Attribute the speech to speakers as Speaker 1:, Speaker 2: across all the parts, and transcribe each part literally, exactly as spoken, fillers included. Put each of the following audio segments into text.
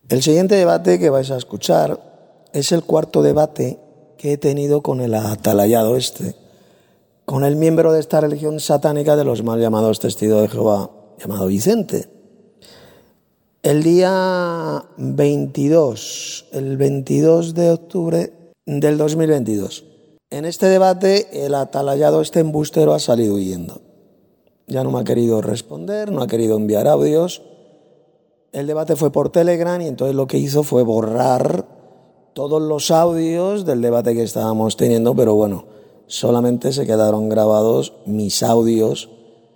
Speaker 1: El siguiente debate que vais a escuchar es el cuarto debate que he tenido con el atalayado este, con el miembro de esta religión satánica de los mal llamados testigos de Jehová, llamado Vicente. El día veintidós, el veintidós de octubre del dos mil veintidós. En este debate el atalayado este embustero ha salido huyendo. Ya no me ha querido responder, no ha querido enviar audios. El debate fue por Telegram y entonces lo que hizo fue borrar todos los audios del debate que estábamos teniendo, pero bueno, solamente se quedaron grabados mis audios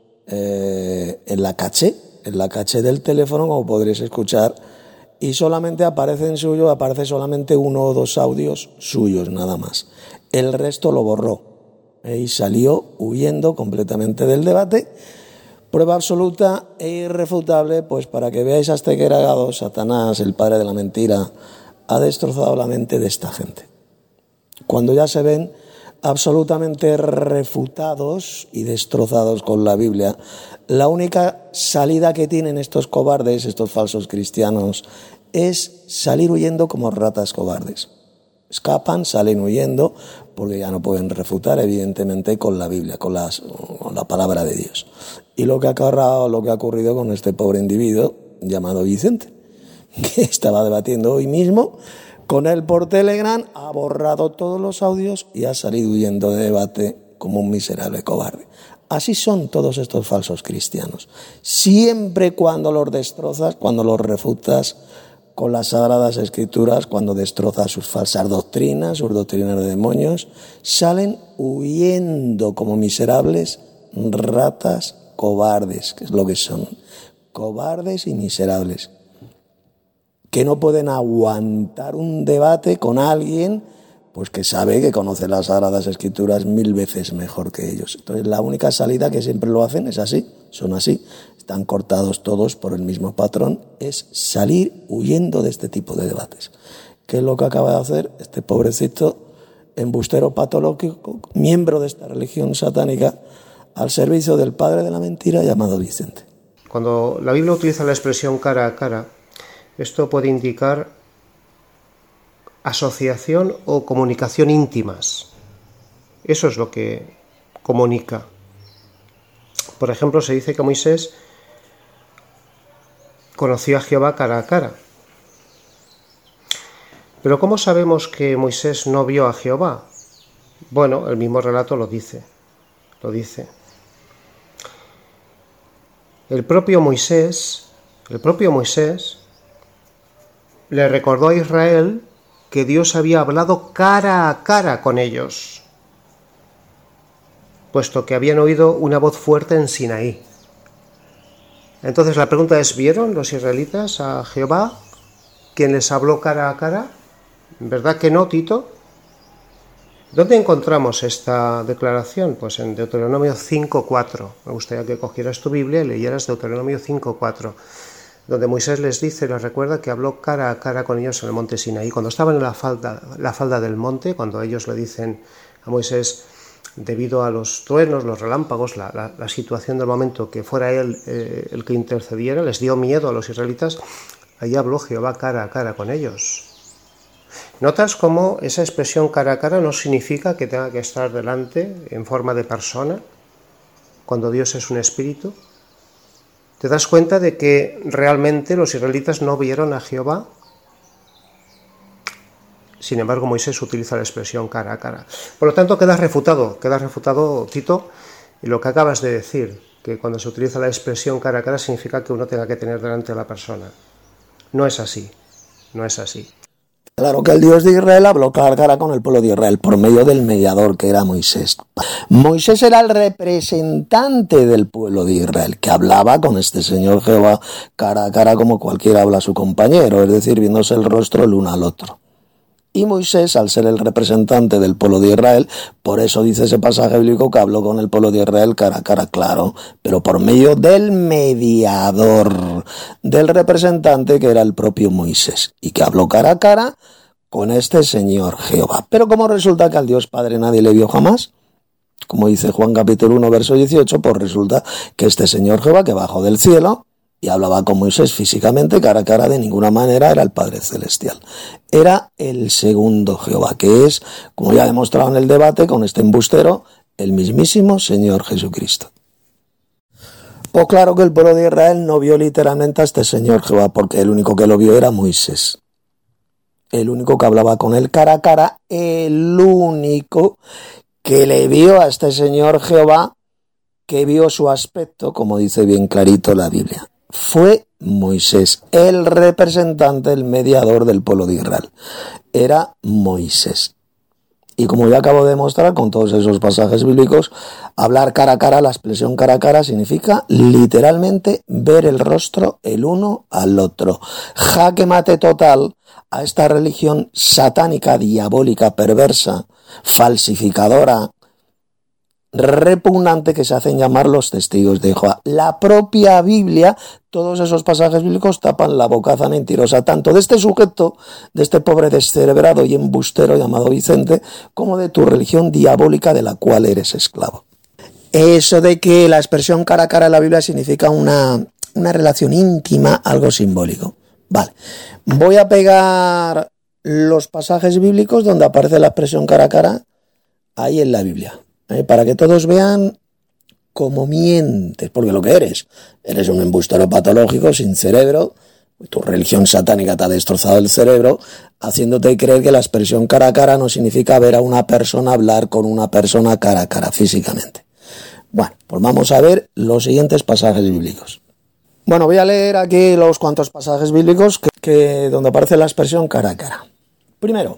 Speaker 1: eh, en la caché, en la caché del teléfono, como podréis escuchar, y solamente aparece en suyo, aparece solamente uno o dos audios suyos, nada más. El resto lo borró eh, y salió huyendo completamente del debate. Prueba absoluta e irrefutable, pues para que veáis hasta qué grado Satanás, el padre de la mentira, ha destrozado la mente de esta gente. Cuando ya se ven absolutamente refutados y destrozados con la Biblia, la única salida que tienen estos cobardes, estos falsos cristianos, es salir huyendo como ratas cobardes. Escapan, salen huyendo, porque ya no pueden refutar, evidentemente, con la Biblia, con, las, con la palabra de Dios. Y lo que ha ocurrido, lo que ha ocurrido con este pobre individuo llamado Vicente, que estaba debatiendo hoy mismo con él por Telegram, ha borrado todos los audios y ha salido huyendo de debate como un miserable cobarde. Así son todos estos falsos cristianos. Siempre cuando los destrozas, cuando los refutas con las Sagradas Escrituras, cuando destrozas sus falsas doctrinas, sus doctrinas de demonios, salen huyendo como miserables ratas cobardes, que es lo que son, cobardes y miserables, que no pueden aguantar un debate con alguien pues que sabe que conoce las Sagradas Escrituras mil veces mejor que ellos. Entonces la única salida, que siempre lo hacen, es así, son así, están cortados todos por el mismo patrón, es salir huyendo de este tipo de debates. ¿Qué es lo que acaba de hacer este pobrecito embustero patológico, miembro de esta religión satánica, al servicio del padre de la mentira llamado Vicente?
Speaker 2: Cuando la Biblia utiliza la expresión cara a cara, esto puede indicar asociación o comunicación íntimas. Eso es lo que comunica. Por ejemplo, se dice que Moisés conoció a Jehová cara a cara. Pero ¿cómo sabemos que Moisés no vio a Jehová? Bueno, el mismo relato lo dice. Lo dice. El propio Moisés, el propio Moisés le recordó a Israel que Dios había hablado cara a cara con ellos, puesto que habían oído una voz fuerte en Sinaí. Entonces la pregunta es, ¿vieron los israelitas a Jehová, quien les habló cara a cara? ¿Verdad que no, Tito? ¿Dónde encontramos esta declaración? Pues en Deuteronomio cinco cuatro. Me gustaría que cogieras tu Biblia y leyeras Deuteronomio cinco cuatro. Donde Moisés les dice, les recuerda que habló cara a cara con ellos en el monte Sinaí. Cuando estaban en la falda, la falda del monte, cuando ellos le dicen a Moisés, debido a los truenos, los relámpagos, la, la, la situación del momento, que fuera él eh, el que intercediera, les dio miedo a los israelitas, ahí habló Jehová cara a cara con ellos. ¿Notas cómo esa expresión cara a cara no significa que tenga que estar delante en forma de persona, cuando Dios es un espíritu? ¿Te das cuenta de que realmente los israelitas no vieron a Jehová? Sin embargo, Moisés utiliza la expresión cara a cara. Por lo tanto, queda refutado, queda refutado, Tito, y lo que acabas de decir, que cuando se utiliza la expresión cara a cara significa que uno tenga que tener delante a la persona. No es así, no es así.
Speaker 1: Claro que el Dios de Israel habló cara a cara con el pueblo de Israel por medio del mediador que era Moisés. Moisés era el representante del pueblo de Israel que hablaba con este Señor Jehová cara a cara como cualquiera habla a su compañero, es decir, viéndose el rostro el uno al otro. Y Moisés, al ser el representante del pueblo de Israel, por eso dice ese pasaje bíblico que habló con el pueblo de Israel cara a cara, claro, pero por medio del mediador, del representante que era el propio Moisés, y que habló cara a cara con este Señor Jehová. Pero como resulta que al Dios Padre nadie le vio jamás, como dice Juan capítulo uno, verso dieciocho, pues resulta que este Señor Jehová que bajó del cielo, y hablaba con Moisés físicamente, cara a cara, de ninguna manera era el Padre Celestial. Era el segundo Jehová, que es, como ya he demostrado en el debate con este embustero, el mismísimo Señor Jesucristo. Pues claro que el pueblo de Israel no vio literalmente a este Señor Jehová, porque el único que lo vio era Moisés. El único que hablaba con él cara a cara, el único que le vio a este Señor Jehová, que vio su aspecto, como dice bien clarito la Biblia, fue Moisés, el representante, el mediador del pueblo de Israel. Era Moisés. Y como ya acabo de demostrar con todos esos pasajes bíblicos, hablar cara a cara, la expresión cara a cara significa literalmente ver el rostro el uno al otro. Jaque mate total a esta religión satánica, diabólica, perversa, falsificadora, repugnante que se hacen llamar los testigos de Jehová. La propia Biblia, todos esos pasajes bíblicos tapan la bocaza mentirosa, tanto de este sujeto, de este pobre descerebrado y embustero llamado Vicente, como de tu religión diabólica de la cual eres esclavo. Eso de que la expresión cara a cara en la Biblia significa una, una relación íntima, algo simbólico. Vale, voy a pegar los pasajes bíblicos donde aparece la expresión cara a cara, ahí en la Biblia. ¿Eh? Para que todos vean cómo mientes, porque lo que eres, eres un embustero patológico, sin cerebro, tu religión satánica te ha destrozado el cerebro, haciéndote creer que la expresión cara a cara no significa ver a una persona, hablar con una persona cara a cara, físicamente. Bueno, pues vamos a ver los siguientes pasajes bíblicos. Bueno, voy a leer aquí los cuantos pasajes bíblicos que, que donde aparece la expresión cara a cara. Primero,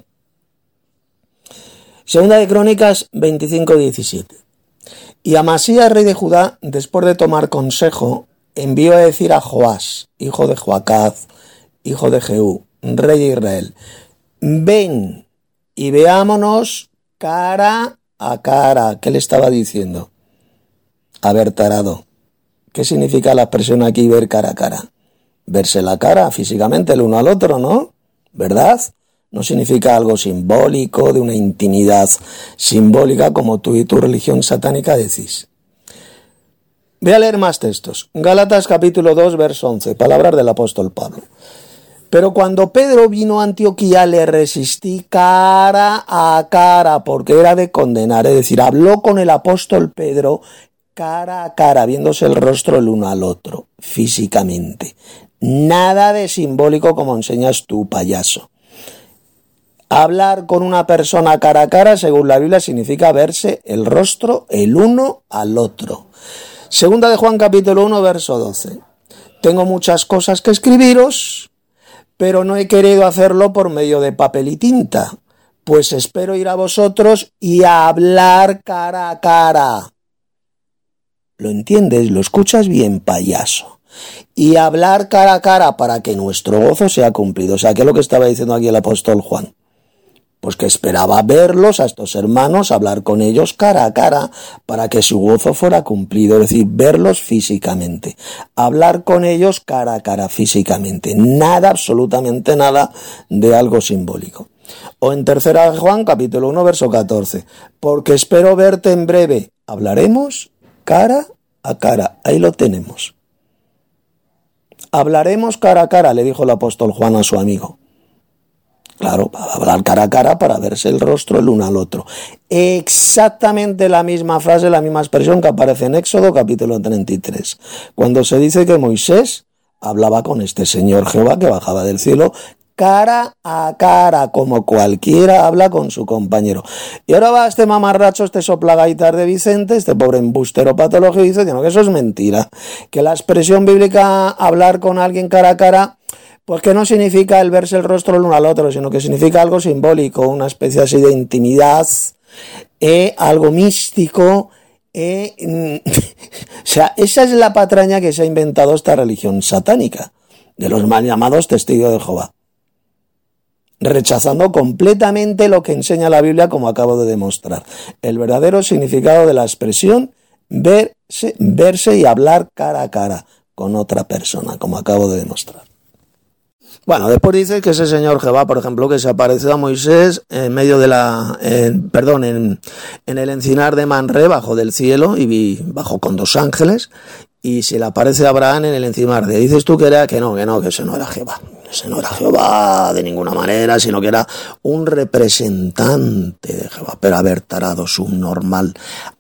Speaker 1: Segunda de Crónicas veinticinco diecisiete. Y Amasías, rey de Judá, después de tomar consejo, envió a decir a Joás, hijo de Joacaz, hijo de Jehú, rey de Israel: ven y veámonos cara a cara. ¿Qué le estaba diciendo? A ver, tarado. ¿Qué significa la expresión aquí, ver cara a cara? Verse la cara físicamente el uno al otro, ¿no? ¿Verdad? No significa algo simbólico, de una intimidad simbólica como tú y tu religión satánica decís. Voy a leer más textos. Gálatas capítulo dos, verso once, palabras del apóstol Pablo. Pero cuando Pedro vino a Antioquía le resistí cara a cara, porque era de condenar, es decir, habló con el apóstol Pedro cara a cara, viéndose el rostro el uno al otro, físicamente. Nada de simbólico como enseñas tú, payaso. Hablar con una persona cara a cara, según la Biblia, significa verse el rostro el uno al otro. Segunda de Juan capítulo uno, verso doce. Tengo muchas cosas que escribiros, pero no he querido hacerlo por medio de papel y tinta, pues espero ir a vosotros y a hablar cara a cara. ¿Lo entiendes? ¿Lo escuchas bien, payaso? Y hablar cara a cara para que nuestro gozo sea cumplido. O sea, ¿qué es lo que estaba diciendo aquí el apóstol Juan? Pues que esperaba verlos a estos hermanos, hablar con ellos cara a cara, para que su gozo fuera cumplido, es decir, verlos físicamente, hablar con ellos cara a cara físicamente, nada, absolutamente nada de algo simbólico. O en tercera de Juan, capítulo uno, verso catorce, porque espero verte en breve, hablaremos cara a cara, ahí lo tenemos. Hablaremos cara a cara, le dijo el apóstol Juan a su amigo. Claro, para hablar cara a cara, para verse el rostro el uno al otro. Exactamente la misma frase, la misma expresión que aparece en Éxodo capítulo treinta y tres, cuando se dice que Moisés hablaba con este Señor Jehová que bajaba del cielo cara a cara, como cualquiera habla con su compañero. Y ahora va este mamarracho, este soplagaitas de Vicente, este pobre embustero patológico, y dice que eso es mentira, que la expresión bíblica hablar con alguien cara a cara, pues que no significa el verse el rostro el uno al otro, sino que significa algo simbólico, una especie así de intimidad, eh, algo místico. Eh, o sea, esa es la patraña que se ha inventado esta religión satánica, de los mal llamados testigos de Jehová, rechazando completamente lo que enseña la Biblia, como acabo de demostrar. El verdadero significado de la expresión verse, verse y hablar cara a cara con otra persona, como acabo de demostrar. Bueno, después dice que ese señor Jehová, por ejemplo, que se apareció a Moisés en medio de la, en, perdón, en, en el encinar de Manré, bajo del cielo, y vi, bajo con dos ángeles, y se le aparece a Abraham en el encinar de, dices tú que era, que no, que no, que ese no era Jehová, ese no era Jehová de ninguna manera, sino que era un representante de Jehová, pero a ver, tarado, subnormal,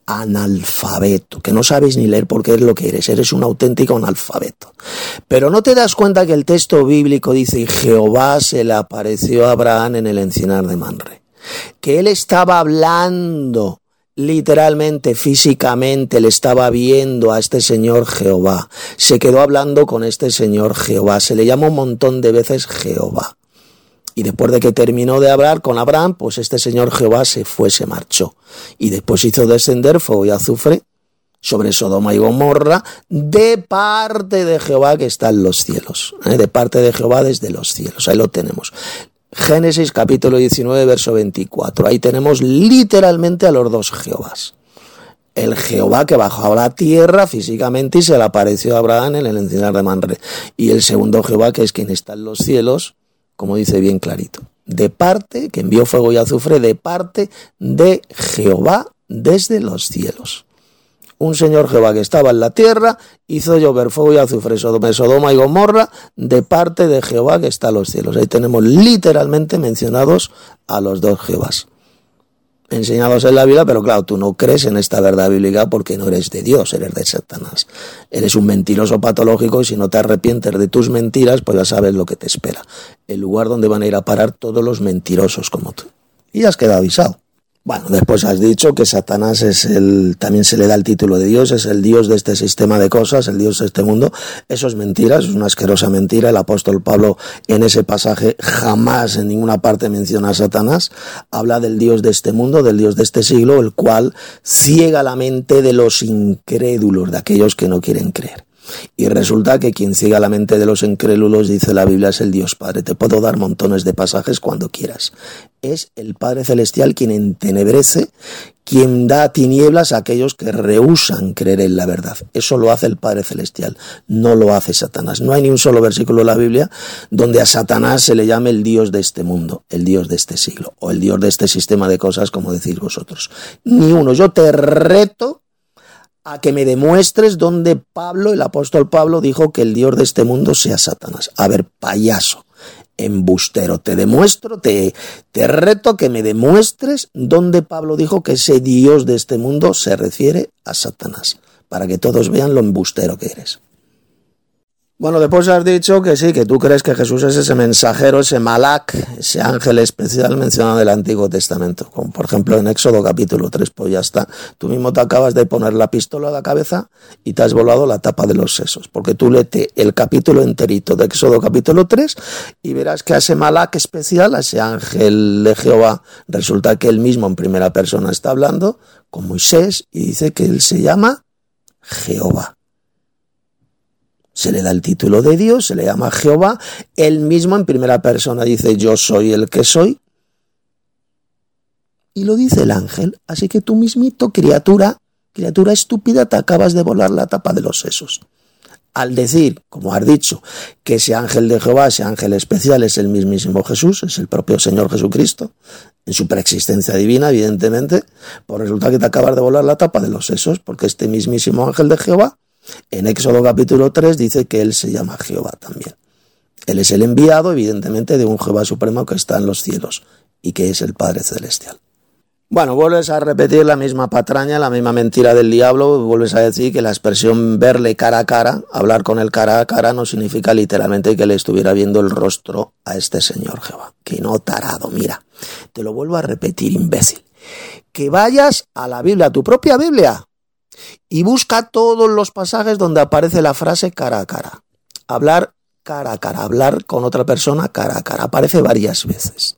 Speaker 1: analfabeto, que no sabes ni leer porque es lo que eres, eres un auténtico analfabeto. Pero no te das cuenta que el texto bíblico dice, y Jehová se le apareció a Abraham en el encinar de Mamre, que él estaba hablando literalmente, físicamente, le estaba viendo a este señor Jehová, se quedó hablando con este señor Jehová, se le llama un montón de veces Jehová. Y después de que terminó de hablar con Abraham, pues este señor Jehová se fue, se marchó. Y después hizo descender fuego y azufre sobre Sodoma y Gomorra de parte de Jehová que está en los cielos. ¿eh? De parte de Jehová desde los cielos. Ahí lo tenemos. Génesis capítulo diecinueve, verso veinticuatro. Ahí tenemos literalmente a los dos Jehovás. El Jehová que bajó a la tierra físicamente y se le apareció a Abraham en el encinar de Mamre. Y el segundo Jehová que es quien está en los cielos, como dice bien clarito, de parte, que envió fuego y azufre, de parte de Jehová desde los cielos. Un señor Jehová que estaba en la tierra, hizo llover fuego y azufre sobre Sodoma y Gomorra, de parte de Jehová que está en los cielos. Ahí tenemos literalmente mencionados a los dos Jehovás, enseñados en la Biblia, pero claro, tú no crees en esta verdad bíblica porque no eres de Dios, eres de Satanás. Eres un mentiroso patológico y si no te arrepientes de tus mentiras, pues ya sabes lo que te espera. El lugar donde van a ir a parar todos los mentirosos como tú. Y ya has quedado avisado. Bueno, después has dicho que Satanás es el, también se le da el título de Dios, es el Dios de este sistema de cosas, el Dios de este mundo. Eso es mentira, es una asquerosa mentira. El apóstol Pablo en ese pasaje jamás en ninguna parte menciona a Satanás. Habla del Dios de este mundo, del Dios de este siglo, el cual ciega la mente de los incrédulos, de aquellos que no quieren creer. Y resulta que quien ciega la mente de los incrédulos, dice la Biblia, es el Dios Padre. Te puedo dar montones de pasajes cuando quieras. Es el Padre Celestial quien entenebrece, quien da tinieblas a aquellos que rehúsan creer en la verdad. Eso lo hace el Padre Celestial, no lo hace Satanás. No hay ni un solo versículo en la Biblia donde a Satanás se le llame el Dios de este mundo, el Dios de este siglo, o el Dios de este sistema de cosas, como decís vosotros. Ni uno. Yo te reto a que me demuestres dónde Pablo, el apóstol Pablo, dijo que el Dios de este mundo sea Satanás. A ver, payaso, embustero, te demuestro, te, te reto a que me demuestres dónde Pablo dijo que ese Dios de este mundo se refiere a Satanás, para que todos vean lo embustero que eres. Bueno, después has dicho que sí, que tú crees que Jesús es ese mensajero, ese malak, ese ángel especial mencionado del Antiguo Testamento, como por ejemplo en Éxodo capítulo tres, pues ya está. Tú mismo te acabas de poner la pistola a la cabeza y te has volado la tapa de los sesos, porque tú léete el capítulo enterito de Éxodo capítulo tres y verás que a ese malak especial, a ese ángel de Jehová, resulta que él mismo en primera persona está hablando con Moisés y dice que él se llama Jehová. Se le da el título de Dios, se le llama Jehová, él mismo en primera persona dice yo soy el que soy, y lo dice el ángel, así que tú mismito, criatura, criatura estúpida, te acabas de volar la tapa de los sesos. Al decir, como has dicho, que ese ángel de Jehová, ese ángel especial es el mismísimo Jesús, es el propio Señor Jesucristo, en su preexistencia divina, evidentemente, pues resulta que te acabas de volar la tapa de los sesos, porque este mismísimo ángel de Jehová, en Éxodo capítulo tres dice que él se llama Jehová también. Él es el enviado, evidentemente, de un Jehová supremo que está en los cielos y que es el Padre Celestial. Bueno, vuelves a repetir la misma patraña, la misma mentira del diablo, vuelves a decir que la expresión verle cara a cara, hablar con él cara a cara, no significa literalmente que le estuviera viendo el rostro a este señor Jehová. Que no, tarado, mira, te lo vuelvo a repetir, imbécil. Que vayas a la Biblia, a tu propia Biblia, y busca todos los pasajes donde aparece la frase cara a cara. Hablar cara a cara, hablar con otra persona cara a cara. Aparece varias veces.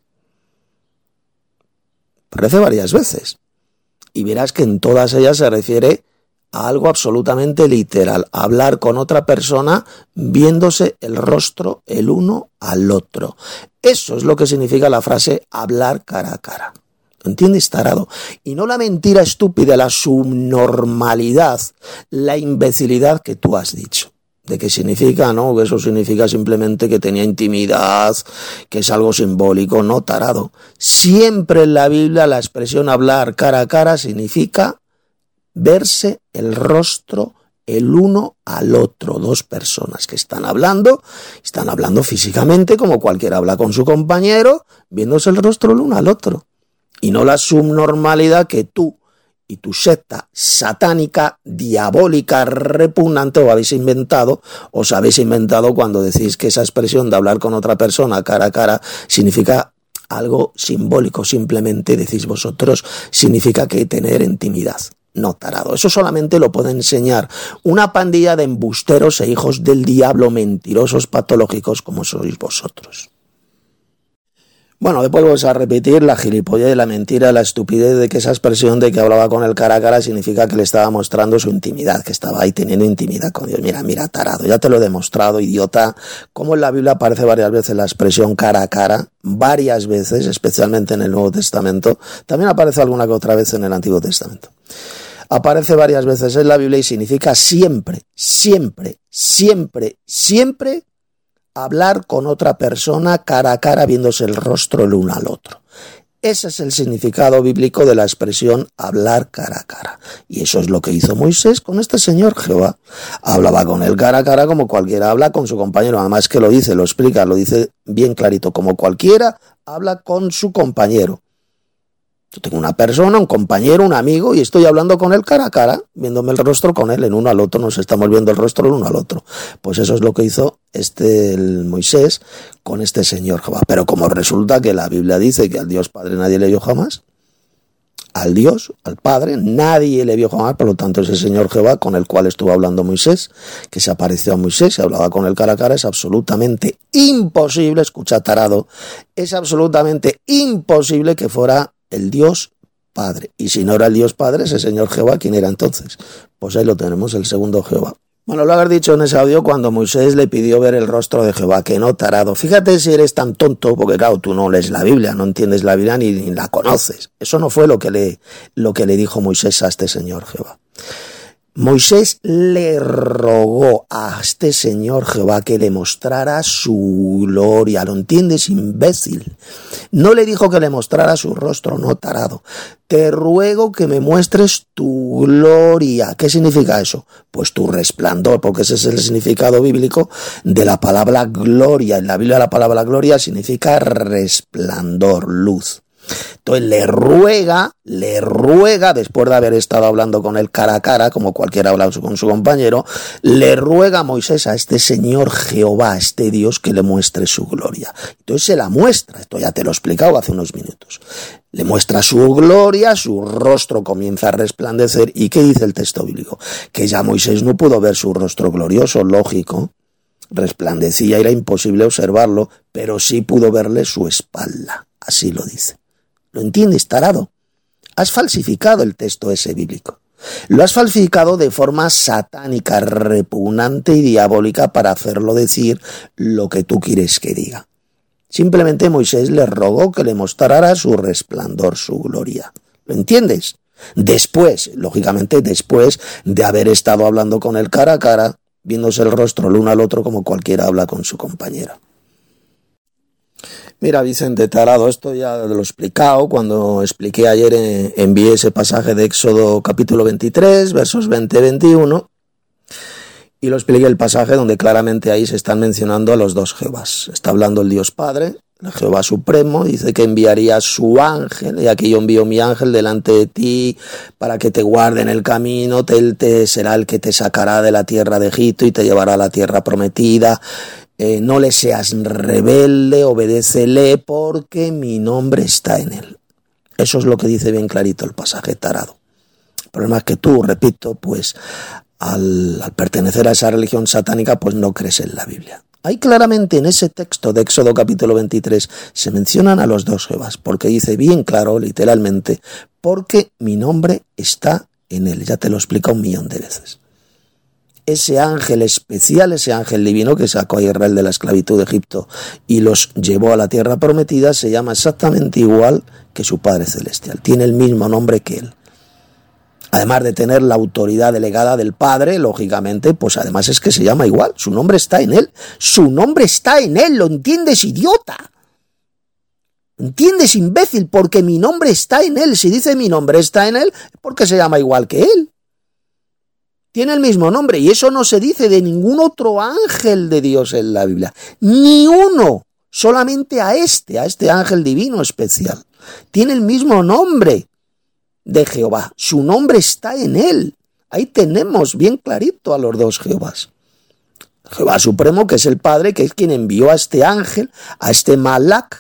Speaker 1: Aparece varias veces. Y verás que en todas ellas se refiere a algo absolutamente literal. Hablar con otra persona viéndose el rostro el uno al otro. Eso es lo que significa la frase hablar cara a cara. ¿Entiendes, tarado? Y no la mentira estúpida, la subnormalidad, la imbecilidad que tú has dicho. ¿De qué significa? No, eso significa simplemente que tenía intimidad, que es algo simbólico. No, tarado. Siempre en la Biblia la expresión hablar cara a cara significa verse el rostro el uno al otro. Dos personas que están hablando, están hablando físicamente como cualquiera habla con su compañero, viéndose el rostro el uno al otro. Y no la subnormalidad que tú y tu secta satánica, diabólica, repugnante os habéis inventado, os habéis inventado cuando decís que esa expresión de hablar con otra persona cara a cara significa algo simbólico. Simplemente decís vosotros, significa que tener intimidad. No, tarado. Eso solamente lo puede enseñar una pandilla de embusteros e hijos del diablo, mentirosos patológicos como sois vosotros. Bueno, después vuelves a repetir la gilipollez, la mentira, la estupidez de que esa expresión de que hablaba con él cara a cara significa que le estaba mostrando su intimidad, que estaba ahí teniendo intimidad con Dios. Mira, mira, tarado, ya te lo he demostrado, idiota. Como en la Biblia aparece varias veces la expresión cara a cara, varias veces, especialmente en el Nuevo Testamento. También aparece alguna que otra vez en el Antiguo Testamento. Aparece varias veces en la Biblia y significa siempre, siempre, siempre, siempre hablar con otra persona cara a cara, viéndose el rostro el uno al otro. Ese es el significado bíblico de la expresión hablar cara a cara. Y eso es lo que hizo Moisés con este señor Jehová. Hablaba con él cara a cara como cualquiera habla con su compañero. Además que lo dice, lo explica, lo dice bien clarito. Como cualquiera habla con su compañero. Yo tengo una persona, un compañero, un amigo, y estoy hablando con él cara a cara, viéndome el rostro con él, en uno al otro, nos estamos viendo el rostro el uno al otro. Pues eso es lo que hizo este el Moisés con este señor Jehová. Pero como resulta que la Biblia dice que al Dios Padre nadie le vio jamás, al Dios, al Padre, nadie le vio jamás, por lo tanto ese señor Jehová con el cual estuvo hablando Moisés, que se apareció a Moisés y hablaba con él cara a cara, es absolutamente imposible, escucha tarado, es absolutamente imposible que fuera el Dios Padre. Y si no era el Dios Padre, ese señor Jehová, ¿quién era entonces? Pues ahí lo tenemos, el segundo Jehová. Bueno, lo haber dicho en ese audio cuando Moisés le pidió ver el rostro de Jehová, que no, tarado. Fíjate si eres tan tonto, porque claro, tú no lees la Biblia, no entiendes la Biblia ni, ni la conoces. Eso no fue lo que le, lo que le dijo Moisés a este señor Jehová. Moisés le rogó a este señor Jehová que le mostrara su gloria. ¿Lo entiendes, imbécil? No le dijo que le mostrara su rostro, no, tarado. Te ruego que me muestres tu gloria. ¿Qué significa eso? Pues tu resplandor, porque ese es el significado bíblico de la palabra gloria. En la Biblia la palabra gloria significa resplandor, luz. Entonces le ruega, le ruega, después de haber estado hablando con él cara a cara, como cualquiera habla con su compañero, le ruega a Moisés, a este señor Jehová, a este Dios, que le muestre su gloria. Entonces se la muestra, esto ya te lo he explicado hace unos minutos. Le muestra su gloria, su rostro comienza a resplandecer. ¿Y qué dice el texto bíblico? Que ya Moisés no pudo ver su rostro glorioso, lógico. Resplandecía, era imposible observarlo, pero sí pudo verle su espalda. Así lo dice. ¿Lo entiendes, tarado? Has falsificado el texto ese bíblico. Lo has falsificado de forma satánica, repugnante y diabólica para hacerlo decir lo que tú quieres que diga. Simplemente Moisés le rogó que le mostrara su resplandor, su gloria. ¿Lo entiendes? Después, lógicamente después de haber estado hablando con él cara a cara, viéndose el rostro el uno al otro como cualquiera habla con su compañera. Mira, Vicente, tarado, esto ya lo he explicado cuando expliqué ayer, eh, envié ese pasaje de Éxodo capítulo veintitrés, versos veinte a veintiuno, y lo expliqué el pasaje donde claramente ahí se están mencionando a los dos Jehovás. Está hablando el Dios Padre, el Jehová Supremo, dice que enviaría su ángel, y aquí yo envío mi ángel delante de ti para que te guarde en el camino, él te será el que te sacará de la tierra de Egipto y te llevará a la tierra prometida. Eh, no le seas rebelde, obedécele, porque mi nombre está en él. Eso es lo que dice bien clarito el pasaje, tarado. El problema es que tú, repito, pues al, al pertenecer a esa religión satánica, pues no crees en la Biblia. Ahí claramente en ese texto de Éxodo capítulo veintitrés se mencionan a los dos Jehovás, porque dice bien claro, literalmente, porque mi nombre está en él. Ya te lo he explicado un millón de veces. Ese ángel especial, ese ángel divino que sacó a Israel de la esclavitud de Egipto y los llevó a la tierra prometida, se llama exactamente igual que su Padre Celestial. Tiene el mismo nombre que él. Además de tener la autoridad delegada del Padre, lógicamente, pues además es que se llama igual. Su nombre está en él. Su nombre está en él. ¿Lo entiendes, idiota? ¿Entiendes, imbécil? Porque mi nombre está en él. Si dice mi nombre está en él, es porque se llama igual que él. tiene el mismo nombre, y eso no se dice de ningún otro ángel de Dios en la Biblia. Ni uno, solamente a este, a este ángel divino especial. Tiene el mismo nombre de Jehová. Su nombre está en él. Ahí tenemos bien clarito a los dos Jehovás. Jehová Supremo, que es el Padre, que es quien envió a este ángel, a este Malak,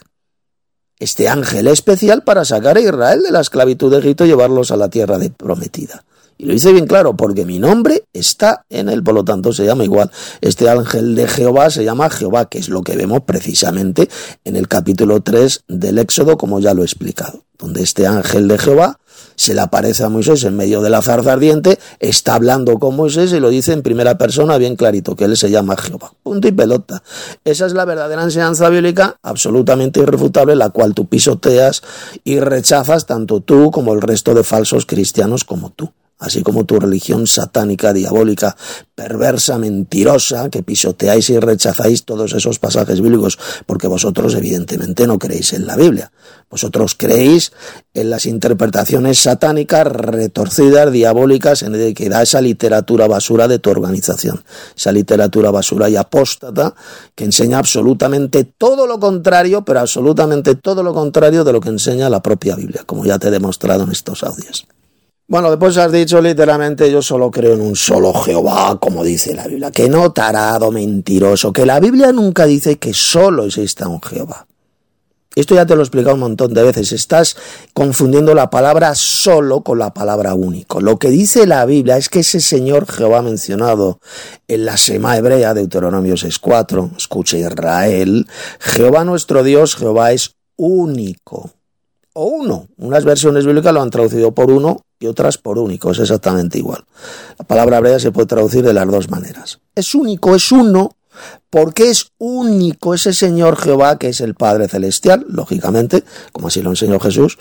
Speaker 1: este ángel especial para sacar a Israel de la esclavitud de Egipto y llevarlos a la tierra de prometida. Y lo dice bien claro, porque mi nombre está en él, por lo tanto se llama igual. Este ángel de Jehová se llama Jehová, que es lo que vemos precisamente en el capítulo tres del Éxodo, como ya lo he explicado, donde este ángel de Jehová se le aparece a Moisés en medio de la zarza ardiente, está hablando con Moisés y lo dice en primera persona bien clarito, que él se llama Jehová. Punto y pelota. Esa es la verdadera enseñanza bíblica, absolutamente irrefutable, la cual tú pisoteas y rechazas tanto tú como el resto de falsos cristianos como tú. Así como tu religión satánica, diabólica, perversa, mentirosa, que pisoteáis y rechazáis todos esos pasajes bíblicos, porque vosotros evidentemente no creéis en la Biblia. Vosotros creéis en las interpretaciones satánicas, retorcidas, diabólicas, en el que da esa literatura basura de tu organización. Esa literatura basura y apóstata que enseña absolutamente todo lo contrario, pero absolutamente todo lo contrario de lo que enseña la propia Biblia, como ya te he demostrado en estos audios. Bueno, después has dicho literalmente, yo solo creo en un solo Jehová, como dice la Biblia. Que no, tarado, mentiroso, que la Biblia nunca dice que solo exista un Jehová. Esto ya te lo he explicado un montón de veces. Estás confundiendo la palabra solo con la palabra único. Lo que dice la Biblia es que ese Señor Jehová mencionado en la Shema hebrea, Deuteronomio seis cuatro, escucha Israel, Jehová nuestro Dios, Jehová es único. O uno. Unas versiones bíblicas lo han traducido por uno y otras por único. Es exactamente igual. La palabra hebrea se puede traducir de las dos maneras. Es único, es uno, porque es único ese Señor Jehová que es el Padre Celestial, lógicamente, como así lo enseñó Jesús.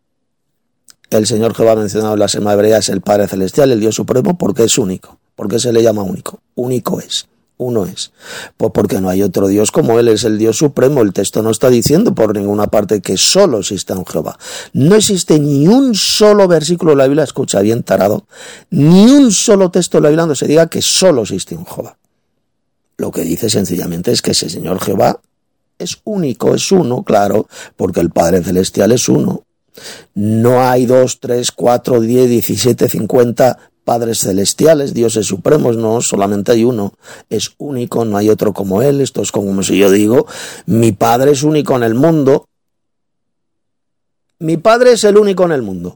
Speaker 1: El Señor Jehová mencionado en la Shema hebrea es el Padre Celestial, el Dios Supremo, porque es único. ¿Por qué se le llama único? Único es. Uno es. Pues porque no hay otro Dios como Él, es el Dios Supremo. El texto no está diciendo por ninguna parte que solo exista un Jehová. No existe ni un solo versículo de la Biblia, escucha bien tarado, ni un solo texto de la Biblia donde se diga que solo existe un Jehová. Lo que dice sencillamente es que ese Señor Jehová es único, es uno, claro, porque el Padre Celestial es uno. No hay dos, tres, cuatro, diez, diecisiete, cincuenta Padres celestiales, dioses supremos, no, solamente hay uno, es único, no hay otro como él. Esto es como si yo digo, mi Padre es único en el mundo, mi Padre es el único en el mundo.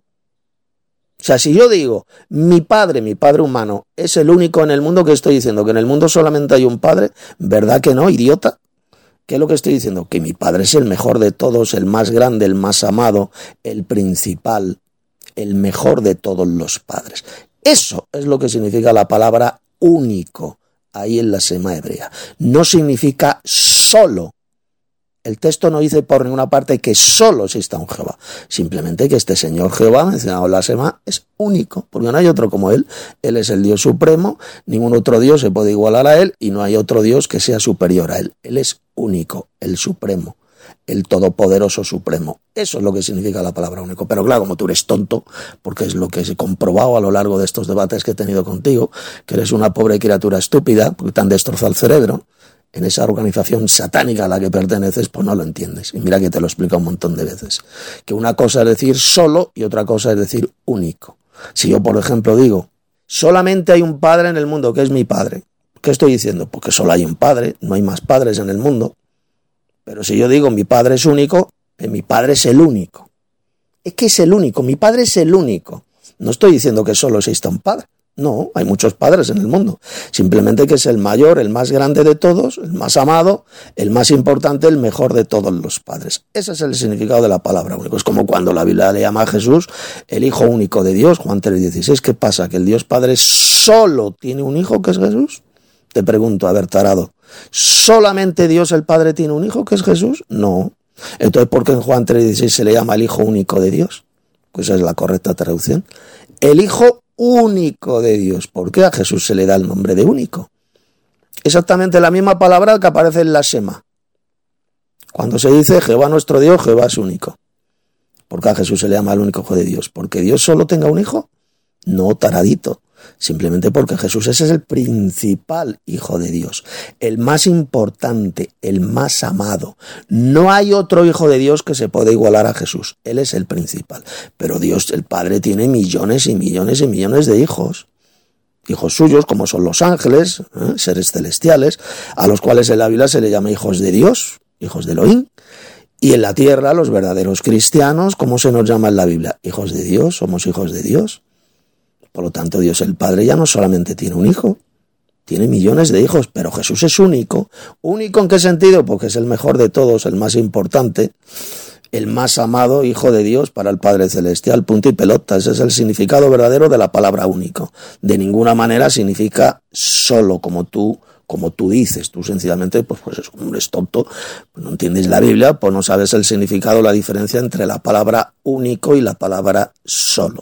Speaker 1: O sea, si yo digo, mi Padre, mi Padre humano, es el único en el mundo, ¿qué estoy diciendo? ¿Que en el mundo solamente hay un Padre? ¿Verdad que no, idiota? ¿Qué es lo que estoy diciendo? Que mi Padre es el mejor de todos, el más grande, el más amado, el principal, el mejor de todos los padres. Eso es lo que significa la palabra único, ahí en la Shema hebrea. No significa solo. El texto no dice por ninguna parte que solo exista un Jehová. Simplemente que este Señor Jehová, mencionado en la Shema, es único, porque no hay otro como Él. Él es el Dios Supremo, ningún otro Dios se puede igualar a Él, y no hay otro Dios que sea superior a Él. Él es único, el Supremo, el Todopoderoso Supremo. Eso es lo que significa la palabra único. Pero claro, como tú eres tonto, porque es lo que he comprobado a lo largo de estos debates que he tenido contigo, que eres una pobre criatura estúpida, porque te han destrozado el cerebro, en esa organización satánica a la que perteneces, pues no lo entiendes. Y mira que te lo explico un montón de veces. Que una cosa es decir solo y otra cosa es decir único. Si yo, por ejemplo, digo, solamente hay un padre en el mundo, que es mi padre. ¿Qué estoy diciendo? Porque solo hay un padre, no hay más padres en el mundo. Pero si yo digo mi padre es único, eh, mi padre es el único. Es que es el único, mi padre es el único. No estoy diciendo que solo exista un padre. No, hay muchos padres en el mundo. Simplemente que es el mayor, el más grande de todos, el más amado, el más importante, el mejor de todos los padres. Ese es el significado de la palabra único. Es como cuando la Biblia le llama a Jesús el Hijo único de Dios, Juan tres dieciséis. ¿Qué pasa? ¿Que el Dios Padre solo tiene un hijo que es Jesús? Te pregunto, a ver, tarado, ¿solamente Dios el Padre tiene un hijo que es Jesús? No. Entonces, ¿por qué en Juan tres dieciséis se le llama el Hijo único de Dios? Pues esa es la correcta traducción. El Hijo único de Dios. ¿Por qué a Jesús se le da el nombre de único? Exactamente la misma palabra que aparece en la Shema. Cuando se dice Jehová nuestro Dios, Jehová es único. ¿Por qué a Jesús se le llama el único Hijo de Dios? ¿Porque Dios solo tenga un hijo? No, taradito. simplemente porque Jesús ese es el principal Hijo de Dios, el más importante, el más amado. No hay otro Hijo de Dios que se pueda igualar a Jesús, Él es el principal. Pero Dios, el Padre, tiene millones y millones y millones de hijos. Hijos suyos, como son los ángeles, ¿eh? seres celestiales, a los cuales en la Biblia se le llama hijos de Dios, hijos de Elohim. Y en la tierra, los verdaderos cristianos, ¿cómo se nos llama en la Biblia? Hijos de Dios, somos hijos de Dios. Por lo tanto, Dios el Padre ya no solamente tiene un hijo, tiene millones de hijos, pero Jesús es único. ¿Único en qué sentido? Porque es el mejor de todos, el más importante, el más amado Hijo de Dios para el Padre Celestial, punto y pelota. Ese es el significado verdadero de la palabra único. De ninguna manera significa solo, como tú como tú dices. Tú sencillamente, pues, pues es como eres tonto, pues no entiendes la Biblia, pues no sabes el significado, la diferencia entre la palabra único y la palabra solo.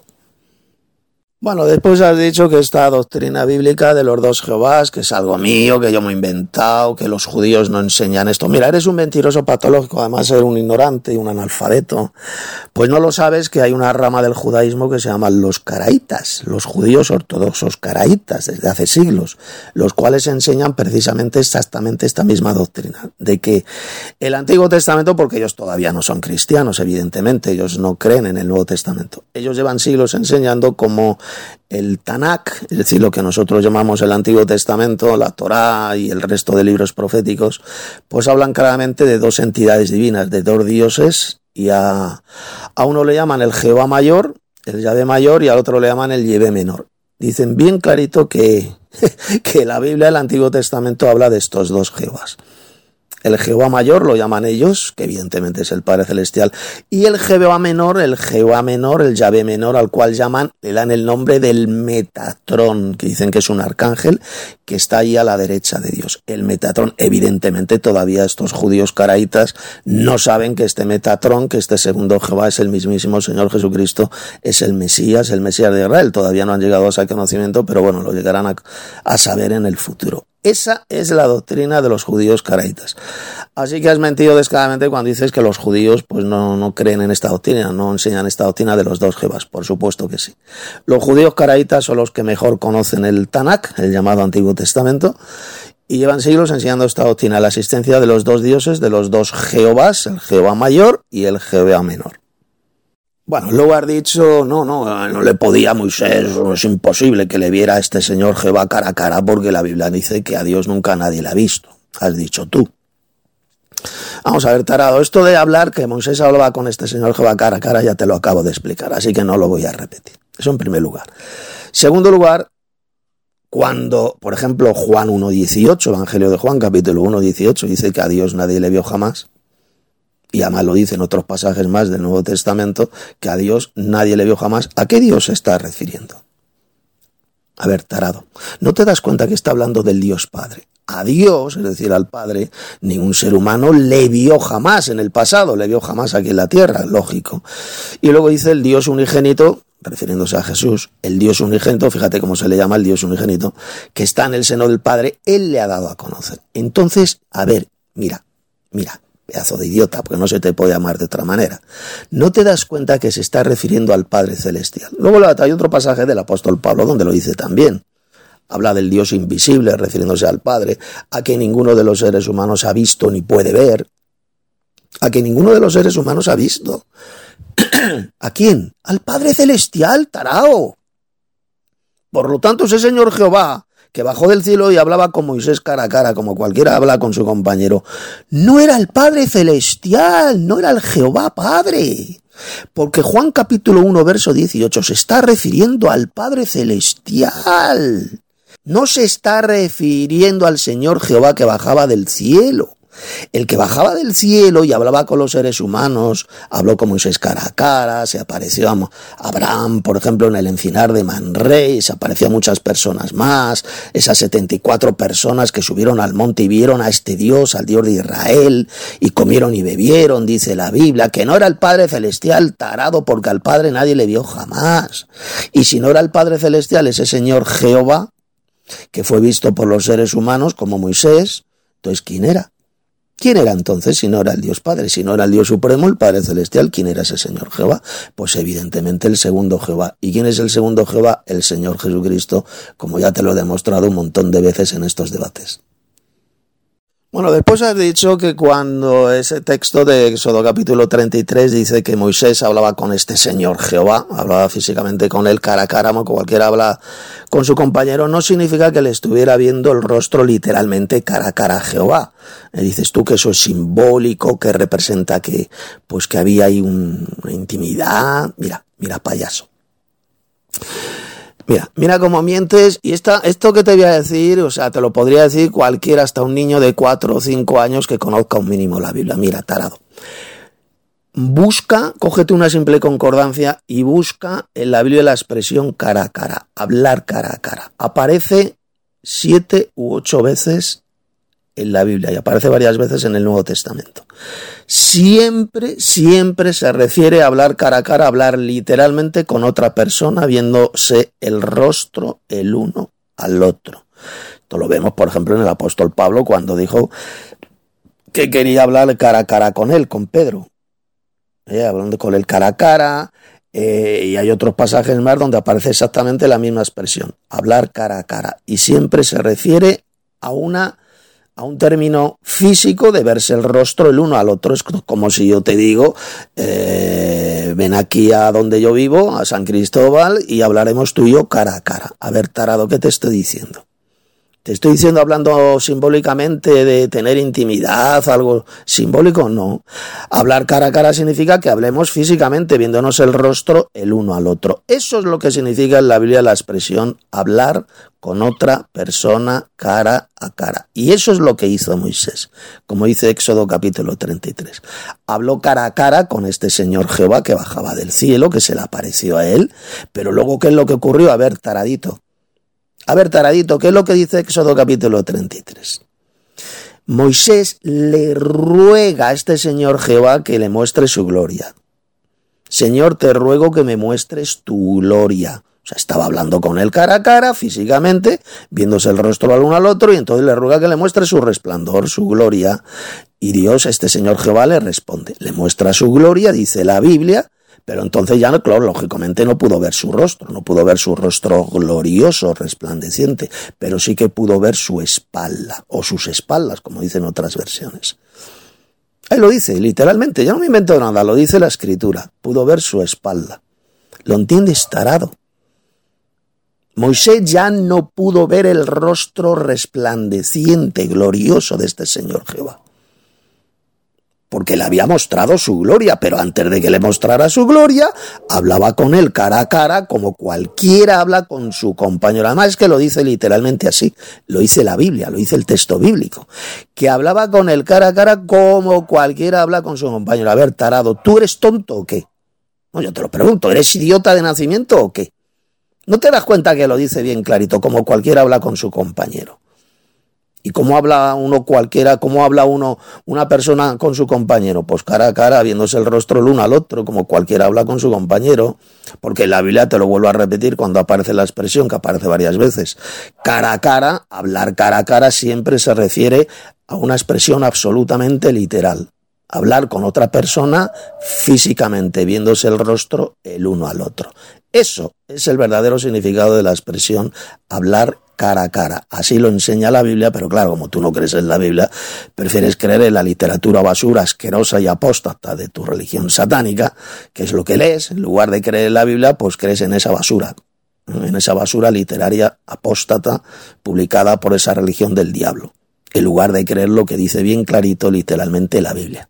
Speaker 1: Bueno, después has dicho que esta doctrina bíblica de los dos Jehovás, que es algo mío, que yo me he inventado, que los judíos no enseñan esto. Mira, eres un mentiroso patológico, además eres un ignorante y un analfabeto. Pues no lo sabes que hay una rama del judaísmo que se llaman los caraítas, los judíos ortodoxos caraítas, desde hace siglos, los cuales enseñan precisamente exactamente esta misma doctrina, de que el Antiguo Testamento, porque ellos todavía no son cristianos, evidentemente, ellos no creen en el Nuevo Testamento. Ellos llevan siglos enseñando cómo el Tanakh, es decir, lo que nosotros llamamos el Antiguo Testamento, la Torá y el resto de libros proféticos, pues hablan claramente de dos entidades divinas, de dos dioses, y a, a uno le llaman el Jehová mayor, el Yahvé mayor, y al otro le llaman el Yahvé menor. Dicen bien clarito que, que la Biblia del Antiguo Testamento habla de estos dos Jehovás. El Jehová mayor lo llaman ellos, que evidentemente es el Padre Celestial, y el Jehová menor, el Jehová menor, el Yahvé menor, al cual llaman, le dan el nombre del Metatrón, que dicen que es un arcángel que está ahí a la derecha de Dios. El Metatrón, evidentemente todavía estos judíos caraítas no saben que este Metatrón, que este segundo Jehová es el mismísimo Señor Jesucristo, es el Mesías, el Mesías de Israel. Todavía no han llegado a ese conocimiento, pero bueno, lo llegarán a, a saber en el futuro. Esa es la doctrina de los judíos caraítas. Así que has mentido descaradamente cuando dices que los judíos pues no, no creen en esta doctrina, no enseñan esta doctrina de los dos Jevás. Por supuesto que sí. Los judíos caraítas son los que mejor conocen el Tanakh, el llamado Antiguo Testamento, y llevan siglos enseñando esta doctrina, la existencia de los dos dioses, de los dos Jehovás, el Jehová mayor y el Jehová menor. Bueno, luego has dicho, no, no, no le podía a Moisés, es imposible que le viera a este señor Jehová cara a cara porque la Biblia dice que a Dios nunca nadie le ha visto. Has dicho tú. Vamos a ver, tarado, esto de hablar que Moisés hablaba con este señor Jehová cara a cara ya te lo acabo de explicar, así que no lo voy a repetir. Eso en primer lugar. Segundo lugar, cuando, por ejemplo, Juan uno dieciocho, Evangelio de Juan, capítulo uno dieciocho, dice que a Dios nadie le vio jamás, y además lo dice en otros pasajes más del Nuevo Testamento, que a Dios nadie le vio jamás. ¿A qué Dios se está refiriendo? A ver, tarado, ¿no te das cuenta que está hablando del Dios Padre? A Dios, es decir, al Padre, ningún ser humano le vio jamás en el pasado, le vio jamás aquí en la tierra, lógico. Y luego dice el Dios unigénito, refiriéndose a Jesús, el Dios unigénito, fíjate cómo se le llama el Dios unigénito, que está en el seno del Padre, Él le ha dado a conocer. Entonces, a ver, mira, mira, pedazo de idiota, porque no se te puede llamar de otra manera. ¿No te das cuenta que se está refiriendo al Padre Celestial? Luego hay otro pasaje del apóstol Pablo donde lo dice también. Habla del Dios invisible, refiriéndose al Padre, a que ninguno de los seres humanos ha visto ni puede ver. A que ninguno de los seres humanos ha visto. ¿A quién? Al Padre Celestial, tarao. Por lo tanto, ese señor Jehová, que bajó del cielo y hablaba con Moisés cara a cara, como cualquiera habla con su compañero, no era el Padre Celestial, no era el Jehová Padre. Porque Juan capítulo uno, verso dieciocho, se está refiriendo al Padre Celestial. No se está refiriendo al Señor Jehová que bajaba del cielo. El que bajaba del cielo y hablaba con los seres humanos, habló con Moisés cara a cara, se apareció a Abraham, por ejemplo, en el encinar de Manrey, se apareció a muchas personas más, esas setenta y cuatro personas que subieron al monte y vieron a este Dios, al Dios de Israel, y comieron y bebieron, dice la Biblia, que no era el Padre Celestial, tarado, porque al Padre nadie le vio jamás. Y si no era el Padre Celestial, ese señor Jehová, que fue visto por los seres humanos como Moisés, entonces ¿quién era? ¿Quién era entonces si no era el Dios Padre? Si no era el Dios Supremo, el Padre Celestial, ¿quién era ese Señor Jehová? Pues evidentemente el segundo Jehová. ¿Y quién es el segundo Jehová? El Señor Jesucristo, como ya te lo he demostrado un montón de veces en estos debates. Bueno, después has dicho que cuando ese texto de Éxodo capítulo treinta y tres dice que Moisés hablaba con este Señor Jehová, hablaba físicamente con él cara a cara, como cualquiera habla con su compañero, no significa que le estuviera viendo el rostro literalmente cara a cara a Jehová. Me dices tú que eso es simbólico, que representa que, pues que había ahí un, una intimidad. Mira, mira, payaso. Mira, mira cómo mientes, y esta, esto que te voy a decir, o sea, te lo podría decir cualquiera, hasta un niño de cuatro o cinco años que conozca un mínimo la Biblia. Mira, tarado. Busca, cógete una simple concordancia y busca en la Biblia la expresión cara a cara, hablar cara a cara. Aparece siete u ocho veces en la Biblia y aparece varias veces en el Nuevo Testamento. Siempre, siempre se refiere a hablar cara a cara, hablar literalmente con otra persona, viéndose el rostro el uno al otro. Esto lo vemos, por ejemplo, en el apóstol Pablo cuando dijo que quería hablar cara a cara con él, con Pedro. Eh, hablando con él cara a cara, eh, y hay otros pasajes más donde aparece exactamente la misma expresión, hablar cara a cara. Y siempre se refiere a una... a un término físico de verse el rostro el uno al otro. Es como si yo te digo, eh, ven aquí a donde yo vivo, a San Cristóbal, y hablaremos tú y yo cara a cara. A ver, tarado, ¿qué te estoy diciendo? ¿Te estoy diciendo hablando simbólicamente de tener intimidad, algo simbólico? No. Hablar cara a cara significa que hablemos físicamente, viéndonos el rostro el uno al otro. Eso es lo que significa en la Biblia la expresión hablar con otra persona cara a cara. Y eso es lo que hizo Moisés, como dice Éxodo capítulo treinta y tres. Habló cara a cara con este Señor Jehová que bajaba del cielo, que se le apareció a él, pero luego, ¿qué es lo que ocurrió? A ver, taradito. A ver, taradito, ¿qué es lo que dice Éxodo capítulo treinta y tres? Moisés le ruega a este Señor Jehová que le muestre su gloria. Señor, te ruego que me muestres tu gloria. O sea, estaba hablando con él cara a cara, físicamente, viéndose el rostro al uno al otro, y entonces le ruega que le muestre su resplandor, su gloria. Y Dios, este Señor Jehová, le responde. Le muestra su gloria, dice la Biblia, pero entonces ya, claro, lógicamente no pudo ver su rostro, no pudo ver su rostro glorioso, resplandeciente, pero sí que pudo ver su espalda, o sus espaldas, como dicen otras versiones. Ahí lo dice, literalmente, yo no me invento nada, lo dice la Escritura, pudo ver su espalda. ¿Lo entiendes, tarado? Moisés ya no pudo ver el rostro resplandeciente, glorioso de este Señor Jehová, porque le había mostrado su gloria, pero antes de que le mostrara su gloria, hablaba con él cara a cara, como cualquiera habla con su compañero. Además es que lo dice literalmente así, lo dice la Biblia, lo dice el texto bíblico, que hablaba con él cara a cara como cualquiera habla con su compañero. A ver, tarado, ¿tú eres tonto o qué? No, yo te lo pregunto, ¿eres idiota de nacimiento o qué? ¿No te das cuenta que lo dice bien clarito, como cualquiera habla con su compañero? ¿Y cómo habla uno cualquiera, cómo habla uno, una persona con su compañero? Pues cara a cara, viéndose el rostro el uno al otro, como cualquiera habla con su compañero. Porque en la Biblia, te lo vuelvo a repetir, cuando aparece la expresión, que aparece varias veces, cara a cara, hablar cara a cara siempre se refiere a una expresión absolutamente literal. Hablar con otra persona físicamente, viéndose el rostro el uno al otro. Eso es el verdadero significado de la expresión hablar cara a cara. Así lo enseña la Biblia, pero claro, como tú no crees en la Biblia, prefieres creer en la literatura basura asquerosa y apóstata de tu religión satánica, que es lo que lees. En lugar de creer en la Biblia, pues crees en esa basura, en esa basura literaria apóstata publicada por esa religión del diablo, en lugar de creer lo que dice bien clarito literalmente la Biblia.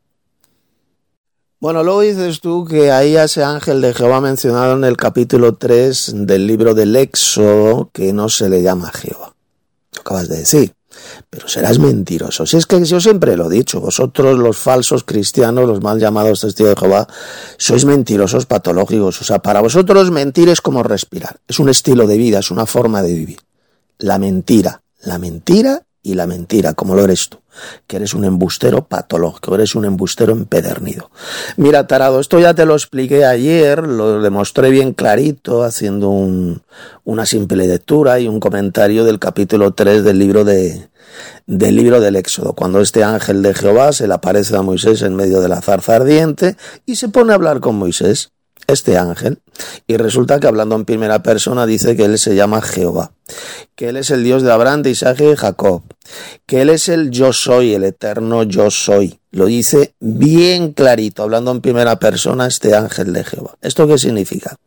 Speaker 1: Bueno, luego dices tú que hay ese ángel de Jehová mencionado en el capítulo tres del libro del Éxodo, que no se le llama Jehová. Lo acabas de decir, pero serás mentiroso. Si es que yo siempre lo he dicho, vosotros los falsos cristianos, los mal llamados testigos de Jehová, sois mentirosos patológicos. O sea, para vosotros mentir es como respirar. Es un estilo de vida, es una forma de vivir. La mentira, la mentira y la mentira, como lo eres tú, que eres un embustero patológico, eres un embustero empedernido. Mira, tarado, esto ya te lo expliqué ayer, lo demostré bien clarito haciendo un, una simple lectura y un comentario del capítulo tres del libro de del libro del Éxodo, cuando este ángel de Jehová se le aparece a Moisés en medio de la zarza ardiente y se pone a hablar con Moisés, este ángel, y resulta que hablando en primera persona dice que él se llama Jehová, que él es el Dios de Abraham, de Isaac y de Jacob, que él es el yo soy, el eterno yo soy. Lo dice bien clarito, hablando en primera persona este ángel de Jehová. ¿Esto qué significa?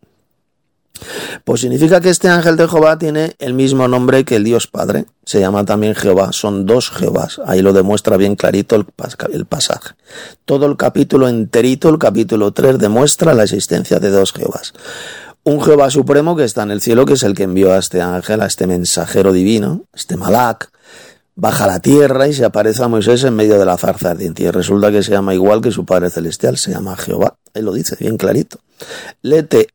Speaker 1: Pues significa que este ángel de Jehová tiene el mismo nombre que el Dios Padre, se llama también Jehová, son dos Jehovás, ahí lo demuestra bien clarito el, el pasaje. Todo el capítulo enterito, el capítulo tres, demuestra la existencia de dos Jehovás. Un Jehová supremo que está en el cielo, que es el que envió a este ángel, a este mensajero divino, este Malak, baja a la tierra y se aparece a Moisés en medio de la zarza ardiente, y resulta que se llama igual que su Padre Celestial, se llama Jehová, él lo dice bien clarito. Léete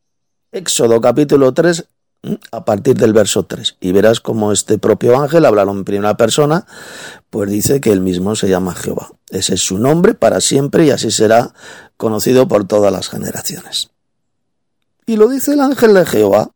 Speaker 1: Éxodo capítulo tres, a partir del verso tres, y verás cómo este propio ángel, hablarlo en primera persona, pues dice que él mismo se llama Jehová. Ese es su nombre para siempre y así será conocido por todas las generaciones. Y lo dice el ángel de Jehová.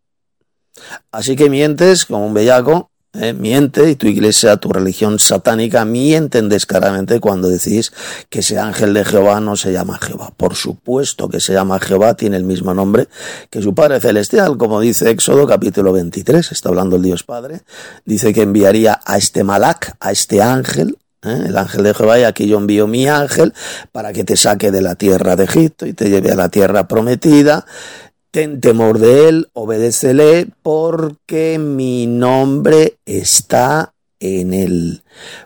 Speaker 1: Así que mientes como un bellaco, eh, miente, y tu iglesia, tu religión satánica, mienten descaradamente cuando decís que ese ángel de Jehová no se llama Jehová. Por supuesto que se llama Jehová, tiene el mismo nombre que su Padre Celestial, como dice Éxodo capítulo veintitrés, está hablando el Dios Padre, dice que enviaría a este Malak, a este ángel, ¿eh? El ángel de Jehová, y aquí yo envío mi ángel para que te saque de la tierra de Egipto y te lleve a la tierra prometida. Ten temor de él, obedécele, porque mi nombre está en él.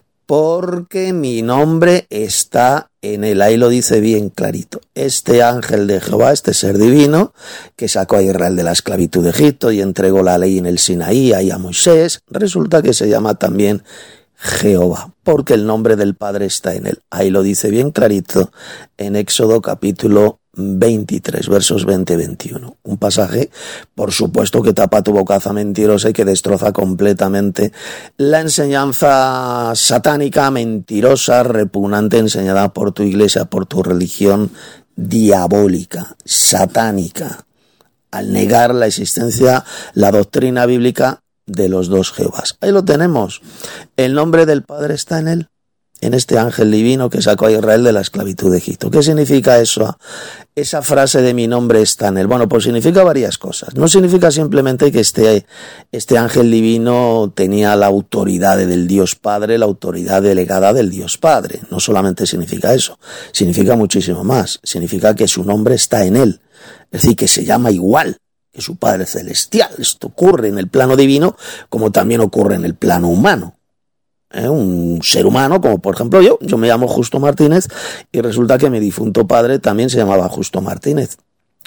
Speaker 1: Porque mi nombre está en él. Ahí lo dice bien clarito. Este ángel de Jehová, este ser divino, que sacó a Israel de la esclavitud de Egipto y entregó la ley en el Sinaí ahí a Moisés, resulta que se llama también Jehová, porque el nombre del Padre está en él. Ahí lo dice bien clarito en Éxodo capítulo veintitrés, versos veinte a veintiuno. Un pasaje, por supuesto, que tapa tu bocaza mentirosa y que destroza completamente la enseñanza satánica, mentirosa, repugnante, enseñada por tu iglesia, por tu religión diabólica, satánica, al negar la existencia, la doctrina bíblica de los dos Jehovás. Ahí lo tenemos. El nombre del Padre está en él, en este ángel divino que sacó a Israel de la esclavitud de Egipto. ¿Qué significa eso? Esa frase de mi nombre está en él. Bueno, pues significa varias cosas. No significa simplemente que este, este ángel divino tenía la autoridad del Dios Padre, la autoridad delegada del Dios Padre. No solamente significa eso. Significa muchísimo más. Significa que su nombre está en él. Es decir, que se llama igual que su Padre Celestial. Esto ocurre en el plano divino como también ocurre en el plano humano. ¿Eh? Un ser humano, como por ejemplo yo, yo me llamo Justo Martínez y resulta que mi difunto padre también se llamaba Justo Martínez.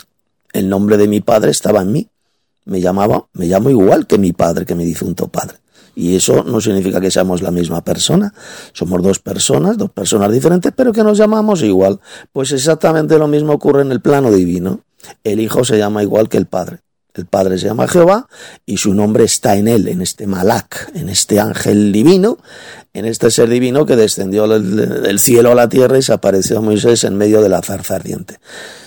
Speaker 1: El nombre de mi padre estaba en mí. Me llamaba, me llamo igual que mi padre, que mi difunto padre. Y eso no significa que seamos la misma persona. Somos dos personas, dos personas diferentes, pero que nos llamamos igual. Pues exactamente lo mismo ocurre en el plano divino. El Hijo se llama igual que el Padre. El Padre se llama Jehová y su nombre está en él, en este Malak, en este ángel divino, en este ser divino que descendió del cielo a la tierra y se apareció a Moisés en medio de la zarza ardiente.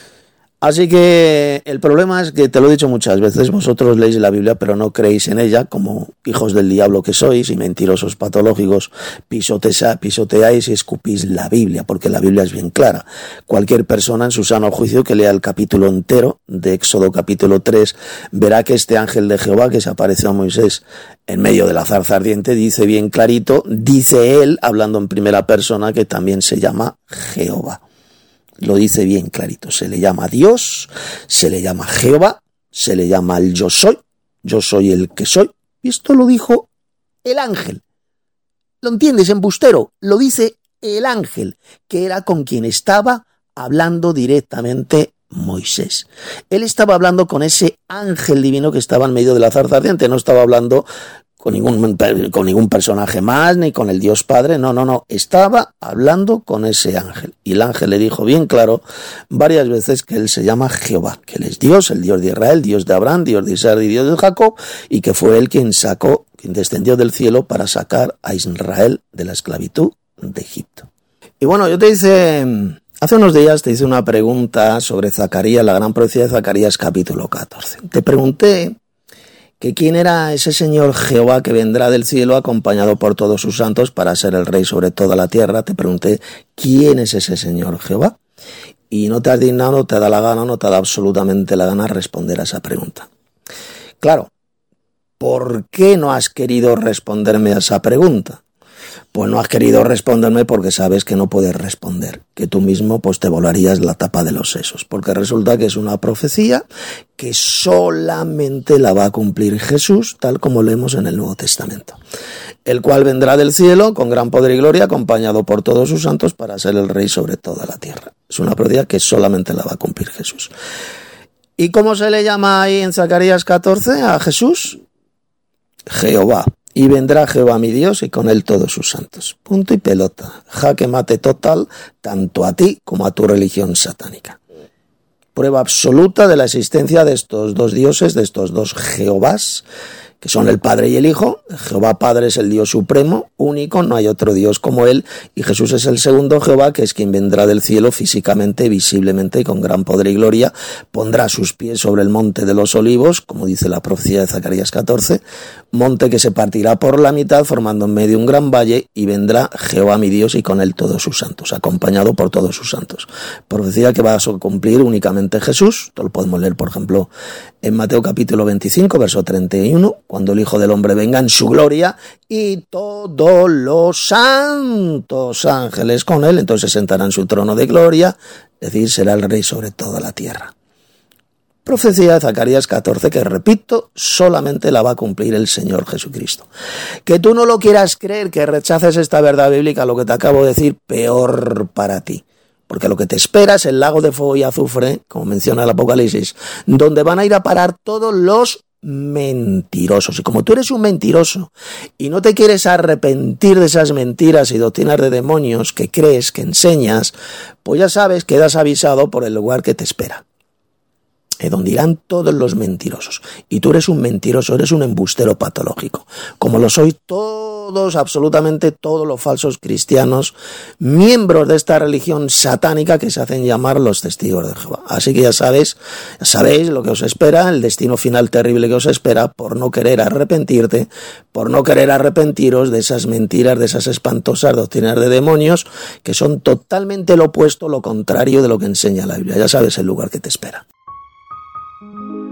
Speaker 1: Así que el problema es que, te lo he dicho muchas veces, vosotros leéis la Biblia pero no creéis en ella, como hijos del diablo que sois y mentirosos patológicos, pisoteáis y escupís la Biblia, porque la Biblia es bien clara. Cualquier persona en su sano juicio que lea el capítulo entero de Éxodo capítulo tres, verá que este ángel de Jehová que se apareció a Moisés en medio de la zarza ardiente dice bien clarito, dice él, hablando en primera persona, que también se llama Jehová. Lo dice bien clarito, se le llama Dios, se le llama Jehová, se le llama el yo soy, yo soy el que soy. Y esto lo dijo el ángel. ¿Lo entiendes, embustero? Lo dice el ángel, que era con quien estaba hablando directamente Moisés. Él estaba hablando con ese ángel divino que estaba en medio de la zarza ardiente, no estaba hablando con ningún, con ningún personaje más, ni con el Dios Padre, no, no, no, estaba hablando con ese ángel, y el ángel le dijo bien claro varias veces que él se llama Jehová, que él es Dios, el Dios de Israel, Dios de Abraham, Dios de Isaac y Dios de Jacob, y que fue él quien sacó, quien descendió del cielo para sacar a Israel de la esclavitud de Egipto. Y bueno, yo te hice, hace unos días te hice una pregunta sobre Zacarías, la gran profecía de Zacarías capítulo catorce. Te pregunté que quién era ese Señor Jehová que vendrá del cielo acompañado por todos sus santos para ser el rey sobre toda la tierra. Te pregunté quién es ese Señor Jehová y no te has dignado, no te da la gana, no te da absolutamente la gana responder a esa pregunta. Claro, ¿por qué no has querido responderme a esa pregunta? Pues no has querido responderme porque sabes que no puedes responder, que tú mismo pues te volarías la tapa de los sesos, porque resulta que es una profecía que solamente la va a cumplir Jesús, tal como leemos en el Nuevo Testamento, el cual vendrá del cielo con gran poder y gloria, acompañado por todos sus santos para ser el rey sobre toda la tierra. Es una profecía que solamente la va a cumplir Jesús. ¿Y cómo se le llama ahí en Zacarías catorce a Jesús? Jehová. Y vendrá Jehová mi Dios y con él todos sus santos. Punto y pelota. Jaque mate total, tanto a ti como a tu religión satánica. Prueba absoluta de la existencia de estos dos dioses, de estos dos Jehovás, que son el Padre y el Hijo. Jehová Padre es el Dios supremo, único, no hay otro Dios como él, y Jesús es el segundo Jehová, que es quien vendrá del cielo físicamente, visiblemente y con gran poder y gloria, pondrá sus pies sobre el monte de los olivos, como dice la profecía de Zacarías catorce, monte que se partirá por la mitad, formando en medio un gran valle, y vendrá Jehová mi Dios y con él todos sus santos, acompañado por todos sus santos. Profecía que va a cumplir únicamente Jesús. Esto lo podemos leer, por ejemplo, en Mateo capítulo veinticinco, verso treinta y uno, cuando el Hijo del Hombre venga en su gloria y todos los santos ángeles con él, entonces sentará en su trono de gloria, es decir, será el rey sobre toda la tierra. Profecía de Zacarías catorce que, repito, solamente la va a cumplir el Señor Jesucristo. Que tú no lo quieras creer, que rechaces esta verdad bíblica, lo que te acabo de decir, peor para ti. Porque lo que te espera es el lago de fuego y azufre, como menciona el Apocalipsis, donde van a ir a parar todos los mentirosos. Y como tú eres un mentiroso y no te quieres arrepentir de esas mentiras y doctrinas de demonios que crees, que enseñas, pues ya sabes, quedas avisado por el lugar que te espera, eh, donde irán todos los mentirosos. Y tú eres un mentiroso, eres un embustero patológico, como lo soy todos, absolutamente todos los falsos cristianos, miembros de esta religión satánica que se hacen llamar los testigos de Jehová. Así que ya sabes, ya sabéis lo que os espera, el destino final terrible que os espera por no querer arrepentirte, por no querer arrepentiros de esas mentiras, de esas espantosas doctrinas de demonios, que son totalmente lo opuesto, lo contrario de lo que enseña la Biblia. Ya sabes el lugar que te espera.